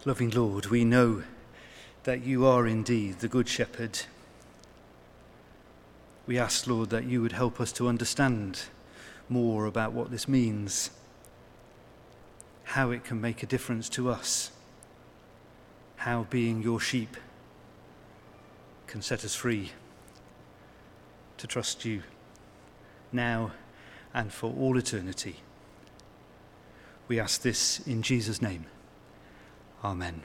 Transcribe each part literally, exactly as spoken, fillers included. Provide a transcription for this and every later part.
Loving Lord, we know that you are indeed the Good Shepherd. We ask, Lord, that you would help us to understand more about what this means, how it can make a difference to us, how being your sheep can set us free to trust you now and for all eternity. We ask this in Jesus' name. Amen.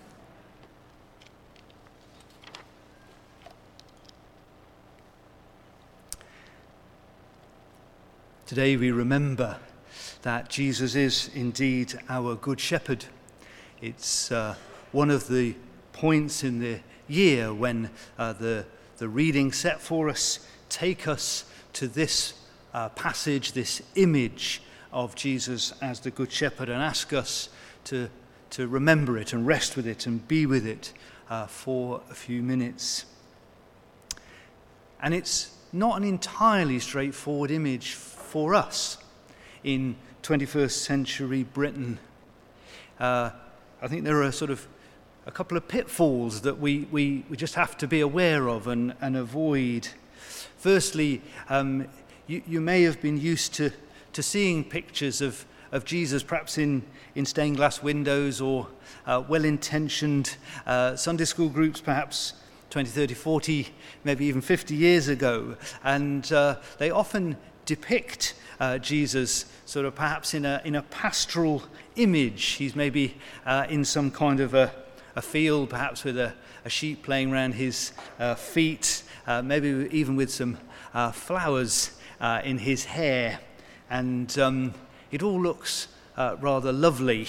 Today we remember that Jesus is indeed our Good Shepherd. It's uh, one of the points in the year when uh, the, the reading set for us take us to this uh, passage, this image of Jesus as the Good Shepherd, and ask us to, to remember it and rest with it and be with it uh, for a few minutes. And it's not an entirely straightforward image for us in twenty-first century Britain. Uh, I think there are sort of a couple of pitfalls that we, we, we just have to be aware of and, and avoid. Firstly, um, you, you may have been used to, to seeing pictures of, of Jesus perhaps in, in stained glass windows or uh, well-intentioned uh, Sunday school groups, perhaps twenty, thirty, forty, maybe even fifty years ago. And uh, they often depict uh, Jesus sort of perhaps in a in a pastoral image. He's maybe uh, in some kind of a, a field, perhaps with a, a sheep playing around his uh, feet, uh, maybe even with some uh, flowers uh, in his hair. And um, it all looks uh, rather lovely.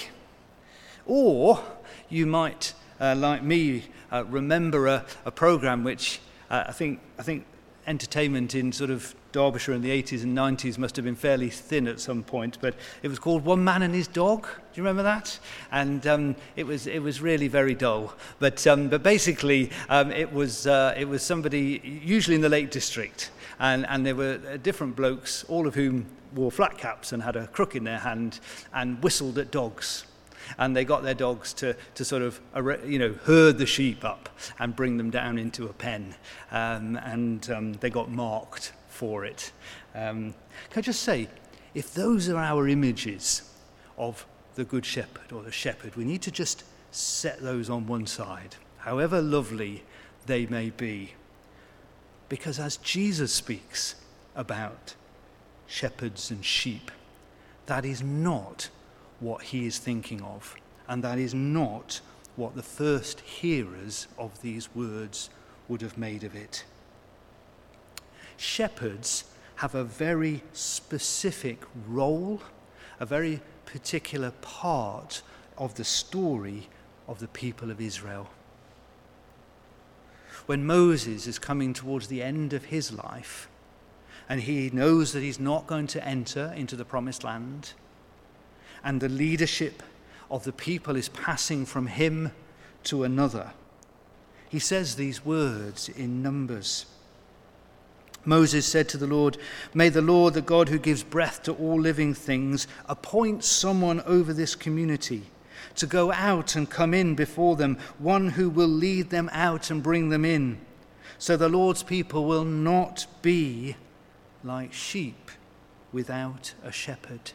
Or you might, uh, like me, uh, remember a, a program which uh, I think I think entertainment in sort of Derbyshire in the eighties and nineties must have been fairly thin at some point, but it was called One Man and His Dog. Do you remember that? And um, it was it was really very dull. But um, but basically um, it was uh, it was somebody usually in the Lake District, and and there were different blokes, all of whom wore flat caps and had a crook in their hand and whistled at dogs. And they got their dogs to, to sort of, you know, herd the sheep up and bring them down into a pen. Um, and um, they got marked for it. Um, can I just say, if those are our images of the Good Shepherd or the shepherd, we need to just set those on one side, however lovely they may be. Because as Jesus speaks about shepherds and sheep, that is not what he is thinking of, and that is not what the first hearers of these words would have made of it. Shepherds have a very specific role, a very particular part of the story of the people of Israel. When Moses is coming towards the end of his life, and he knows that he's not going to enter into the promised land, and the leadership of the people is passing from him to another, he says these words in Numbers. Moses said to the Lord, "May the Lord, the God who gives breath to all living things, appoint someone over this community to go out and come in before them, one who will lead them out and bring them in, so the Lord's people will not be like sheep without a shepherd."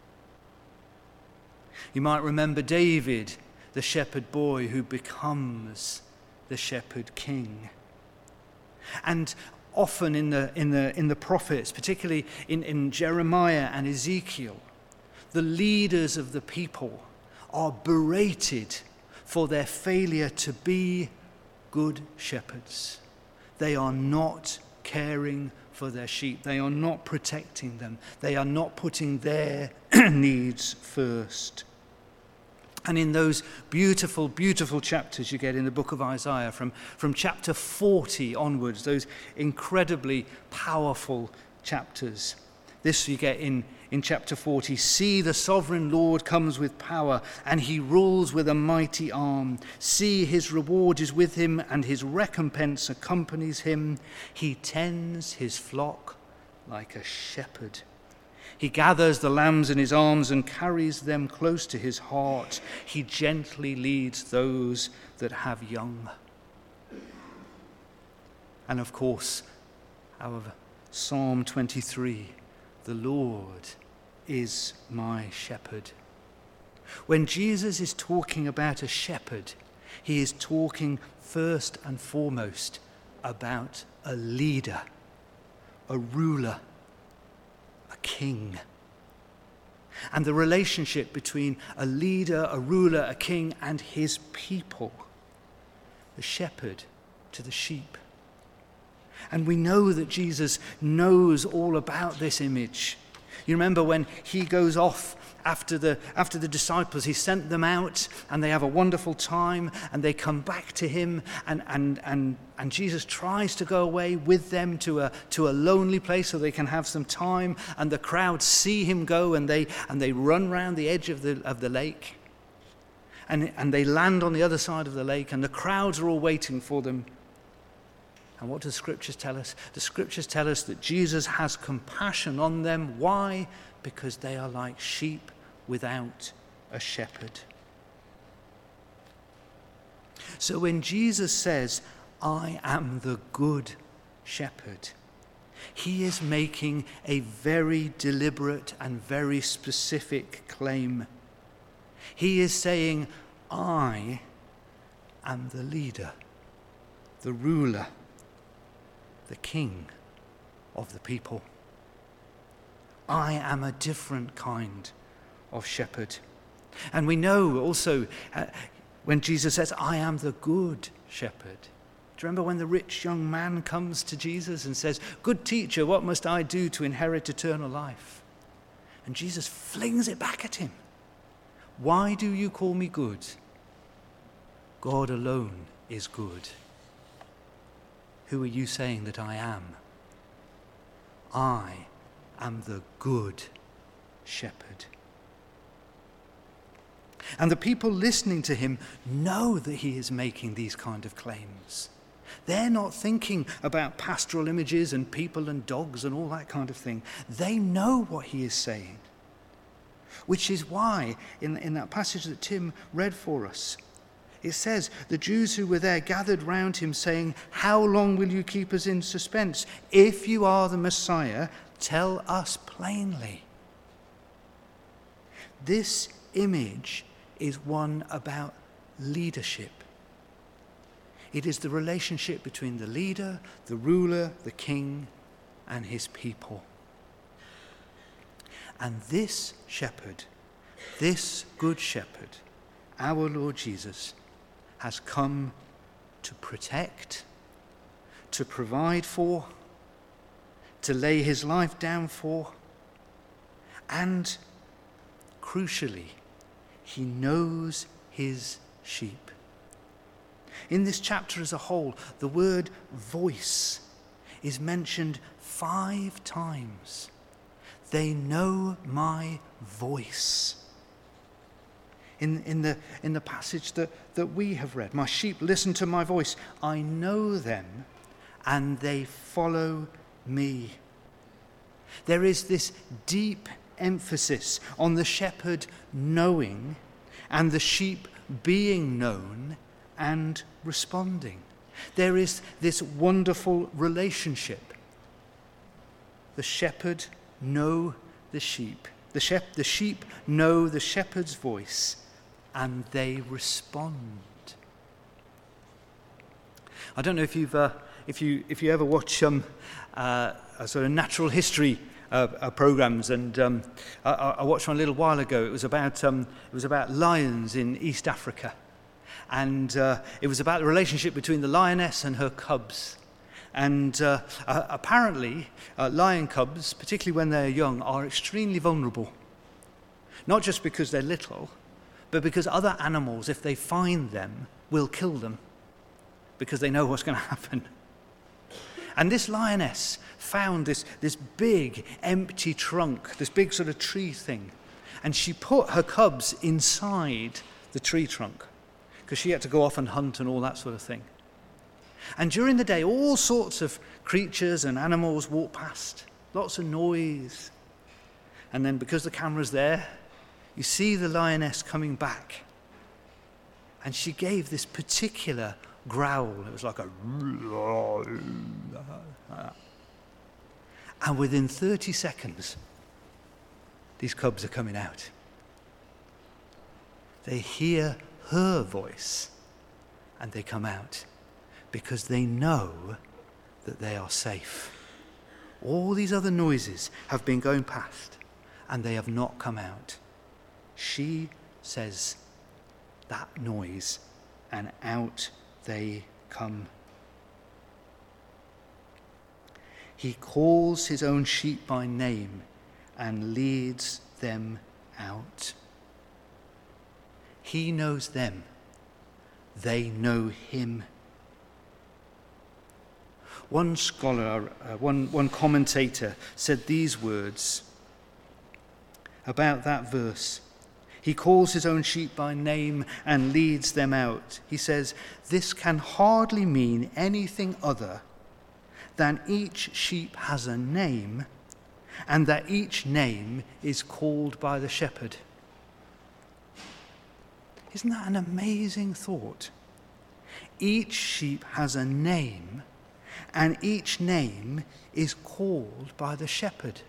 You might remember David, the shepherd boy who becomes the shepherd king. And often in the in the in the prophets, particularly in, in Jeremiah and Ezekiel, the leaders of the people are berated for their failure to be good shepherds. They are not caring for their sheep. They are not protecting them. They are not putting their needs first. And in those beautiful, beautiful chapters you get in the book of Isaiah, from, from chapter forty onwards, those incredibly powerful chapters. This you get in, in chapter forty. "See, the sovereign Lord comes with power, and he rules with a mighty arm. See, his reward is with him, and his recompense accompanies him. He tends his flock like a shepherd. He gathers the lambs in his arms and carries them close to his heart. He gently leads those that have young. And of course, our Psalm twenty-three, the Lord is my shepherd. When Jesus is talking about a shepherd, he is talking first and foremost about a leader, a ruler, a king. And the relationship between a leader, a ruler, a king, and his people, the shepherd to the sheep. And we know that Jesus knows all about this image. You remember when he goes off after the after the disciples, he sent them out and they have a wonderful time and they come back to him, and and and, and Jesus tries to go away with them to a to a lonely place so they can have some time, and the crowd see him go and they and they run round the edge of the of the lake. And and they land on the other side of the lake, and the crowds are all waiting for them. And what do the scriptures tell us? The scriptures tell us that Jesus has compassion on them. Why? Because they are like sheep without a shepherd. So when Jesus says, I am the good shepherd, he is making a very deliberate and very specific claim. He is saying, I am the leader, the ruler, the king of the people. I am a different kind of shepherd. And we know also uh, when Jesus says, I am the good shepherd. Do you remember when the rich young man comes to Jesus and says, good teacher, what must I do to inherit eternal life? And Jesus flings it back at him. Why do you call me good? God alone is good. Who are you saying that I am? I am the good shepherd. And the people listening to him know that he is making these kind of claims. They're not thinking about pastoral images and people and dogs and all that kind of thing. They know what he is saying. Which is why, in, in that passage that Tim read for us, it says, the Jews who were there gathered round him saying, how long will you keep us in suspense? If you are the Messiah, tell us plainly. This image is one about leadership. It is the relationship between the leader, the ruler, the king, and his people. And this shepherd, this good shepherd, our Lord Jesus, has come to protect, to provide for, to lay his life down for, and crucially, he knows his sheep. In this chapter as a whole, the word voice is mentioned five times. They know my voice. In, in, the, in the passage that, that we have read, my sheep listen to my voice. I know them and they follow me. There is this deep emphasis on the shepherd knowing and the sheep being known and responding. There is this wonderful relationship. The shepherd know the sheep. The, shep- the sheep know the shepherd's voice and they respond. I don't know if you've uh, if you if you ever watch um, uh, a sort of natural history uh, uh, programs, and um, I, I watched one a little while ago. It was about um, it was about lions in East Africa, and uh, it was about the relationship between the lioness and her cubs. And uh, uh, apparently, uh, lion cubs, particularly when they're young, are extremely vulnerable. Not just because they're little, but because other animals, if they find them, will kill them because they know what's going to happen. And this lioness found this, this big empty trunk, this big sort of tree thing, and she put her cubs inside the tree trunk because she had to go off and hunt and all that sort of thing. And during the day, all sorts of creatures and animals walk past, lots of noise. And then because the camera's there, you see the lioness coming back. And she gave this particular growl. It was like a... And within thirty seconds, these cubs are coming out. They hear her voice and they come out because they know that they are safe. All these other noises have been going past and they have not come out. She says that noise and out they come. He calls his own sheep by name and leads them out. He knows them. They know him. One scholar, uh, one, one commentator said these words about that verse. He calls his own sheep by name and leads them out. He says, this can hardly mean anything other than each sheep has a name and that each name is called by the shepherd. Isn't that an amazing thought? Each sheep has a name and each name is called by the shepherd.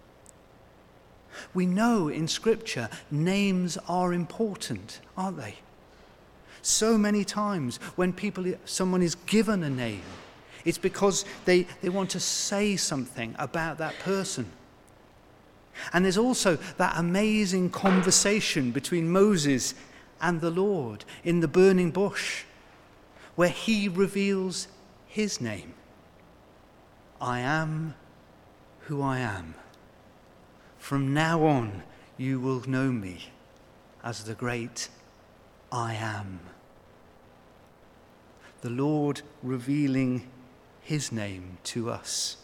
We know in Scripture names are important, aren't they? So many times when people, someone is given a name, it's because they, they want to say something about that person. And there's also that amazing conversation between Moses and the Lord in the burning bush, where he reveals his name. I am who I am. From now on, you will know me as the great I am. The Lord revealing his name to us.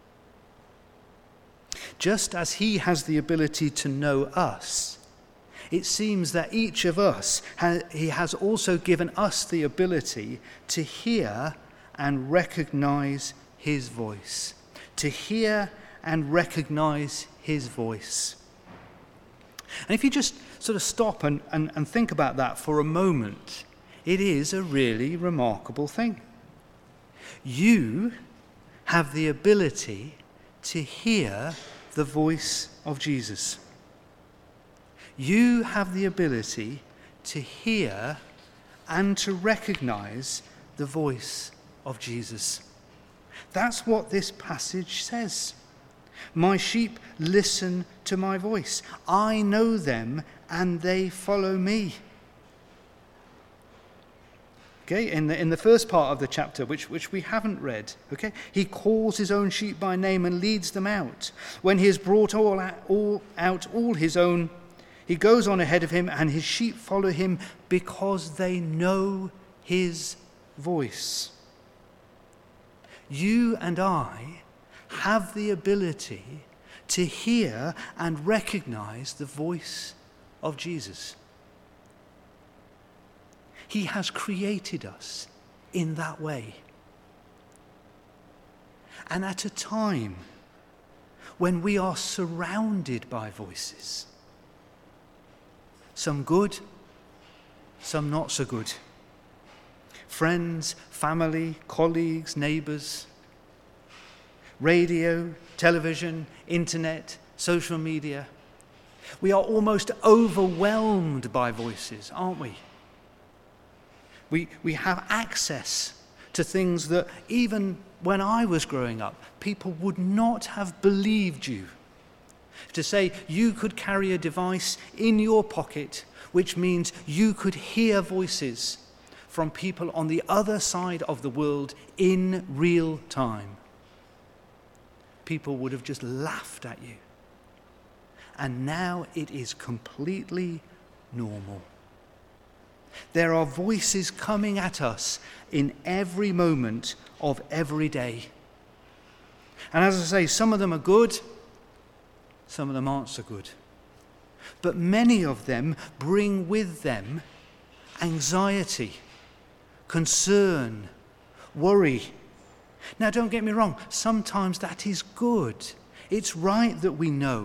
Just as he has the ability to know us, it seems that each of us, he has also given us the ability to hear and recognize his voice. To hear and recognize his voice. And if you just sort of stop and, and, and think about that for a moment, it is a really remarkable thing. You have the ability to hear the voice of Jesus. You have the ability to hear and to recognize the voice of Jesus. That's what this passage says. My sheep listen to my voice. I know them and they follow me. Okay, in the in the first part of the chapter, which, which we haven't read, okay, he calls his own sheep by name and leads them out. When he has brought all out, all out all his own, he goes on ahead of him and his sheep follow him because they know his voice. You and I have the ability to hear and recognize the voice of Jesus. He has created us in that way. And at a time when we are surrounded by voices, some good, some not so good. Friends, family, colleagues, neighbors, radio, television, internet, social media. We are almost overwhelmed by voices, aren't we? We, we have access to things that even when I was growing up, people would not have believed you. To say you could carry a device in your pocket, which means you could hear voices from people on the other side of the world in real time. People would have just laughed at you. And now it is completely normal. There are voices coming at us in every moment of every day. And as I say, some of them are good, some of them aren't so good. But many of them bring with them anxiety, concern, worry. Now, don't get me wrong, sometimes that is good. It's right that we know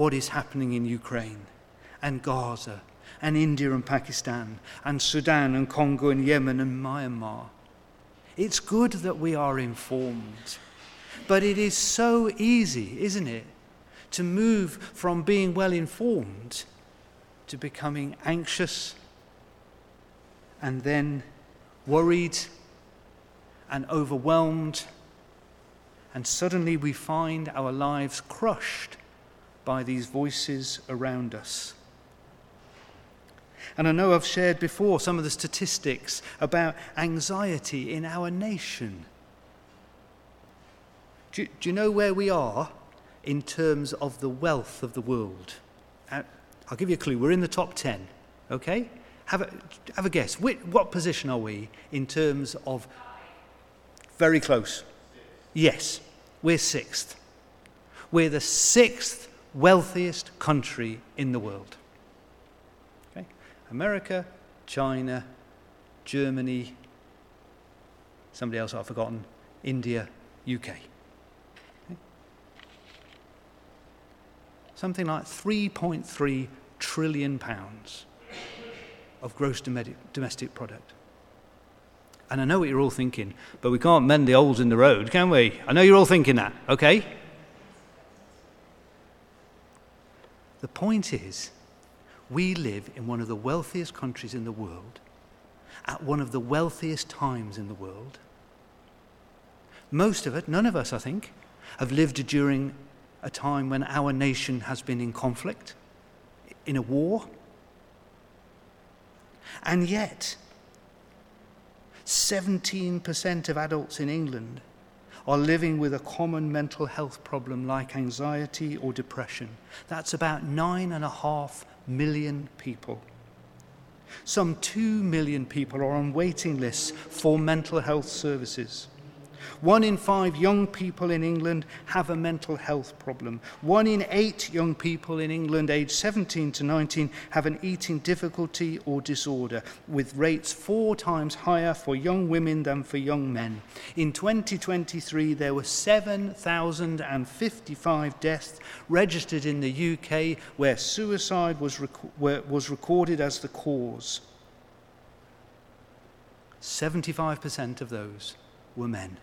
what is happening in Ukraine and Gaza and India and Pakistan and Sudan and Congo and Yemen and Myanmar. It's good that we are informed, but it is so easy, isn't it, to move from being well informed to becoming anxious and then worried and overwhelmed, and suddenly we find our lives crushed by these voices around us. And I know I've shared before some of the statistics about anxiety in our nation. Do you, do you know where we are in terms of the wealth of the world? Uh, I'll give you a clue. We're in the top ten, okay? Have a, have a guess. Which, what position are we in terms of... Very close. Yes, we're sixth. We're the sixth wealthiest country in the world. Okay? America, China, Germany, somebody else I've forgotten, India, U K. Okay? Something like three point three trillion pounds of gross domestic product. And I know what you're all thinking, but we can't mend the holes in the road, can we? I know you're all thinking that, okay? The point is, we live in one of the wealthiest countries in the world, at one of the wealthiest times in the world. Most of it, none of us, I think, have lived during a time when our nation has been in conflict, in a war. And yet, seventeen percent of adults in England are living with a common mental health problem like anxiety or depression. That's about nine and a half million people. Some two million people are on waiting lists for mental health services. One in five young people in England have a mental health problem. One in eight young people in England aged seventeen to nineteen have an eating difficulty or disorder, with rates four times higher for young women than for young men. In twenty twenty-three, there were seven thousand fifty-five deaths registered in the U K where suicide was, rec- where, was recorded as the cause. seventy-five percent of those were men.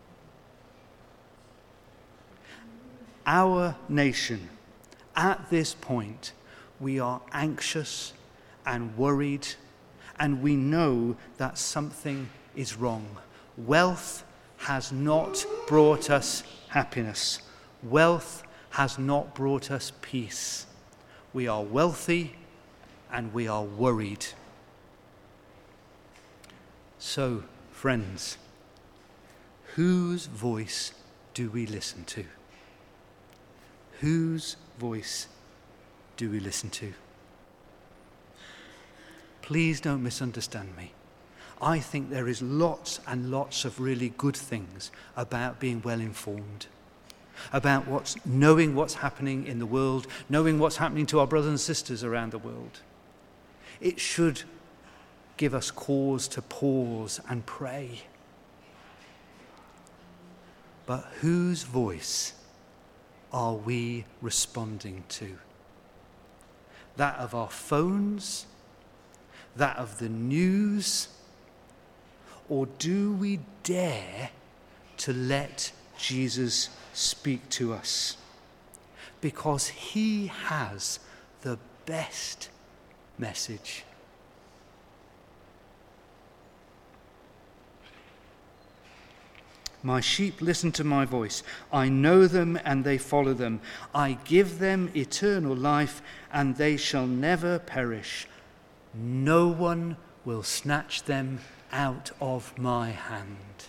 Our nation, at this point, we are anxious and worried, and we know that something is wrong. Wealth has not brought us happiness. Wealth has not brought us peace. We are wealthy and we are worried. So, friends, whose voice do we listen to? Whose voice do we listen to? Please don't misunderstand me. I think there is lots and lots of really good things about being well informed, about what's knowing what's happening in the world, knowing what's happening to our brothers and sisters around the world. It should give us cause to pause and pray. But whose voice are we responding to? That of our phones? That of the news? Or do we dare to let Jesus speak to us? Because he has the best message. My sheep listen to my voice. I know them and they follow them. I give them eternal life and they shall never perish. No one will snatch them out of my hand.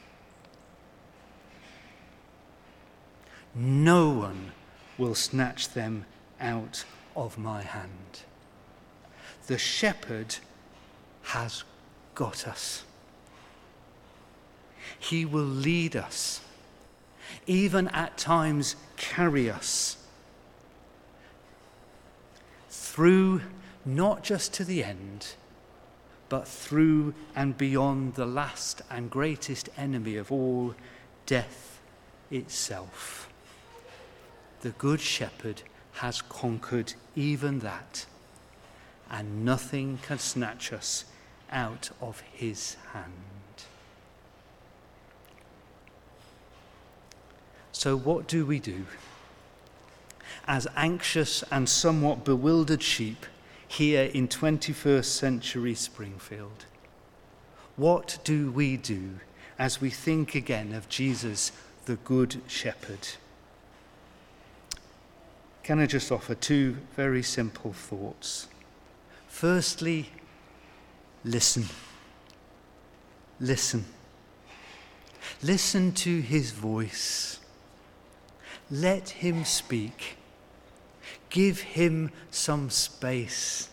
No one will snatch them out of my hand. The shepherd has got us. He will lead us, even at times carry us through, not just to the end, but through and beyond the last and greatest enemy of all, death itself. The Good Shepherd has conquered even that, and nothing can snatch us out of his hand. So what do we do as anxious and somewhat bewildered sheep here in twenty-first century Springfield? What do we do as we think again of Jesus, the Good Shepherd? Can I just offer two very simple thoughts? Firstly, listen. Listen. Listen to his voice. Let him speak. Give him some space.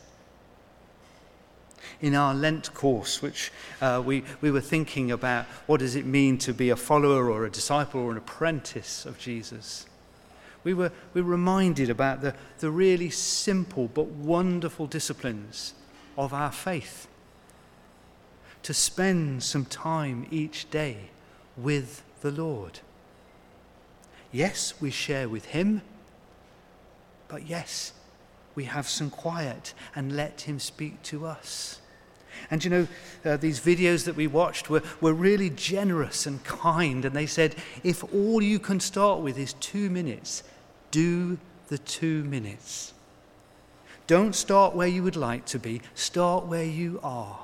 In our Lent course, which uh, we, we were thinking about, what does it mean to be a follower or a disciple or an apprentice of Jesus? We were, we were reminded about the, the really simple but wonderful disciplines of our faith. To spend some time each day with the Lord. Yes, we share with him, but yes, we have some quiet and let him speak to us. And you know, uh, these videos that we watched were, were really generous and kind, and they said, if all you can start with is two minutes, do the two minutes. Don't start where you would like to be, start where you are.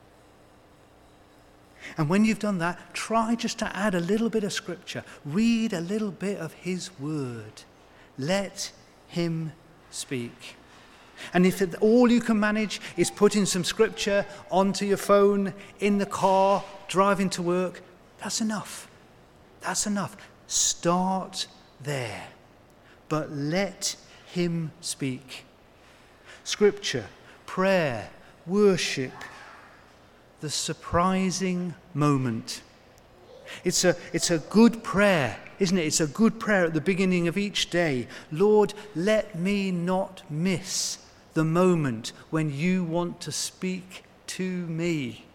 And when you've done that, try just to add a little bit of scripture. Read a little bit of his word. Let him speak. And if it, all you can manage is putting some scripture onto your phone, in the car, driving to work, that's enough. That's enough. Start there. But let him speak. Scripture, prayer, worship, the surprising moment. It's a, it's a good prayer, isn't it? It's a good prayer at the beginning of each day. Lord, let me not miss the moment when you want to speak to me.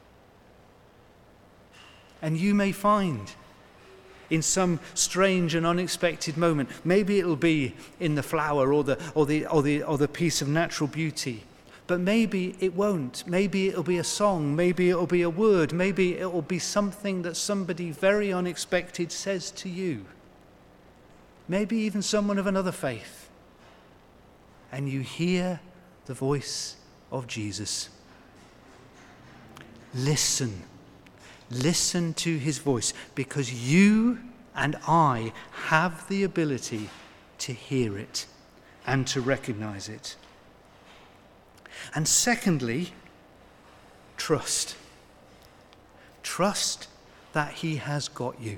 And you may find in some strange and unexpected moment, maybe it'll be in the flower or the, or the, or the, or the piece of natural beauty. But maybe it won't. Maybe it'll be a song. Maybe it'll be a word. Maybe it'll be something that somebody very unexpected says to you. Maybe even someone of another faith. And you hear the voice of Jesus. Listen. Listen to his voice, because you and I have the ability to hear it and to recognize it. And secondly, trust. Trust that he has got you.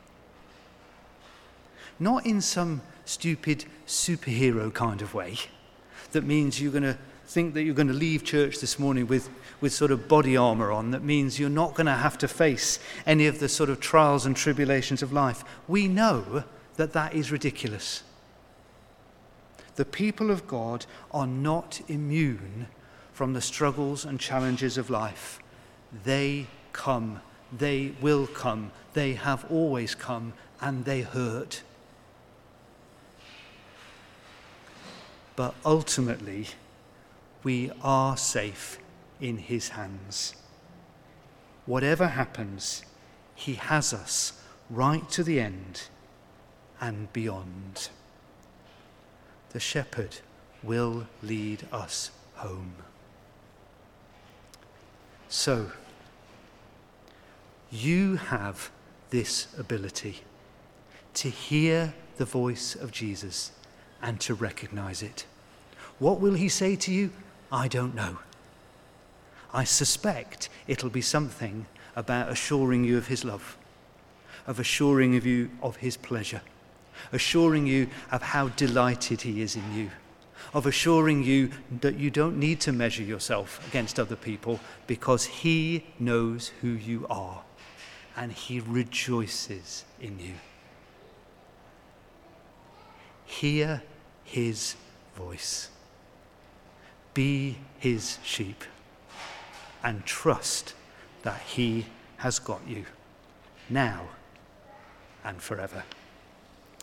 Not in some stupid superhero kind of way that means you're going to think that you're going to leave church this morning with, with sort of body armor on, that means you're not going to have to face any of the sort of trials and tribulations of life. We know that that is ridiculous. The people of God are not immune from the struggles and challenges of life. They come, they will come, they have always come, and they hurt. But ultimately, we are safe in his hands. Whatever happens, he has us right to the end and beyond. The shepherd will lead us home. So, you have this ability to hear the voice of Jesus and to recognize it. What will he say to you? I don't know. I suspect it'll be something about assuring you of his love, of assuring of you of his pleasure, assuring you of how delighted he is in you, of assuring you that you don't need to measure yourself against other people because he knows who you are and he rejoices in you. Hear his voice. Be his sheep and trust that he has got you now and forever.